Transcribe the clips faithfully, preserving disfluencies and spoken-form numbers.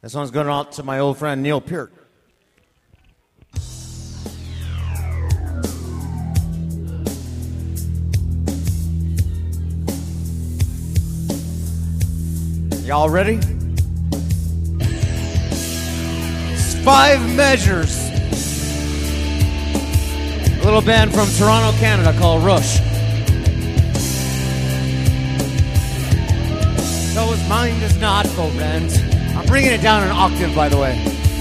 This one's going out to my old friend Neil Peart. Y'all ready? It's Five Measures. A little band from Toronto, Canada called Rush. So his mind is not for rent. I'm bringing it down an octave, by the way.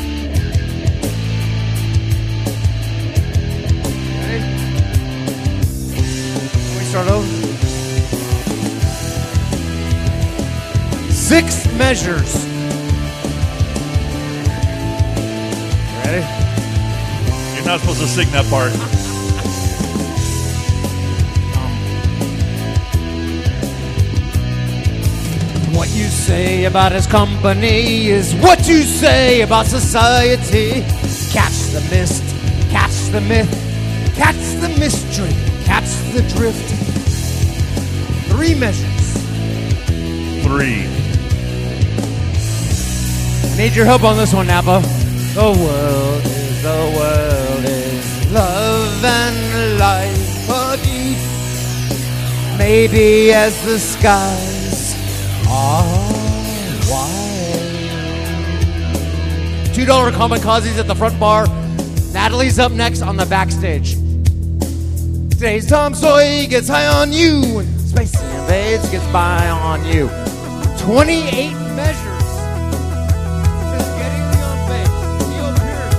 Ready? Can we start over? Six measures. Ready? You're not supposed to sing that part. What you say about his company is what you say about society. Catch the mist, catch the myth, catch the mystery, catch the drift. Three measures. Three. I need your help on this one, Napa. The world is, the world is love and life are deep. Maybe as the skies are wide. Two dollar kamikazes at the front bar. Natalie's up next on the backstage. Today's Tom Sawyer gets high on you, and Space Invades gets by on you. twenty-eight measures. Just getting me on base. Neil Peart.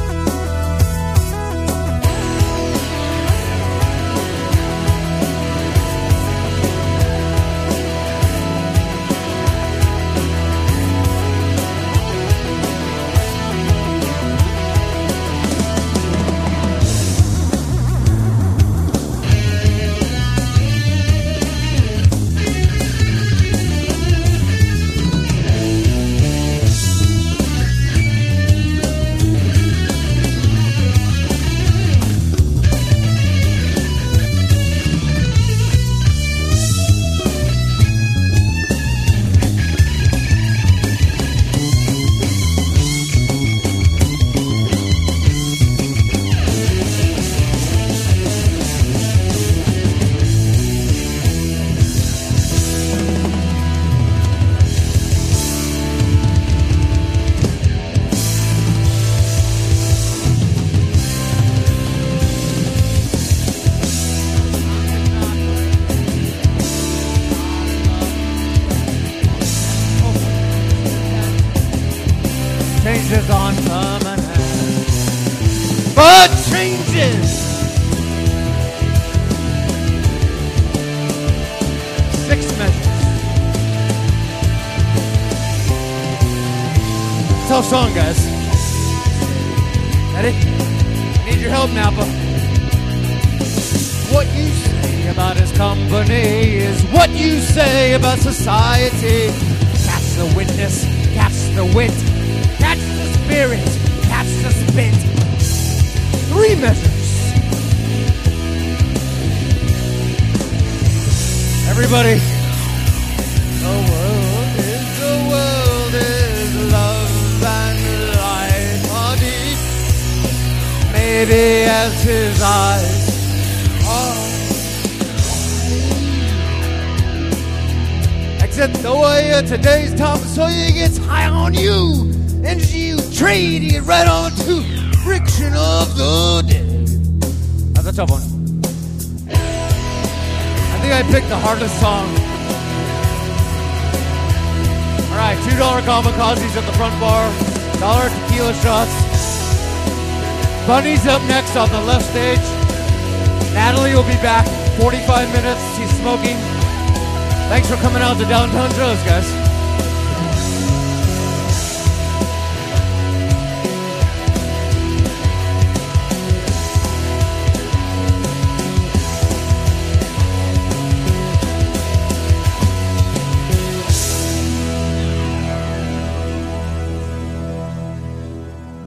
Changes on permanent, but changes. Six measures. Tough song, guys. Ready? Need your help, Napa. What you say about his company is what you say about society. Catch the witness, catch the wit. Catch the spirit, catch the spit. Three measures. Everybody. The world is, the world is love and life are deep. Maybe as his eyes are wide. Except the way today's Tom Sawyer gets high on you. And you trade, you get right on to friction of the day. That's a tough one. I think I picked the hardest song. All right, two dollar kamikazes at the front bar, dollar tequila shots. Bunny's up next on the left stage. Natalie will be back forty-five minutes. She's smoking. Thanks for coming out to Downtown Joe's, guys.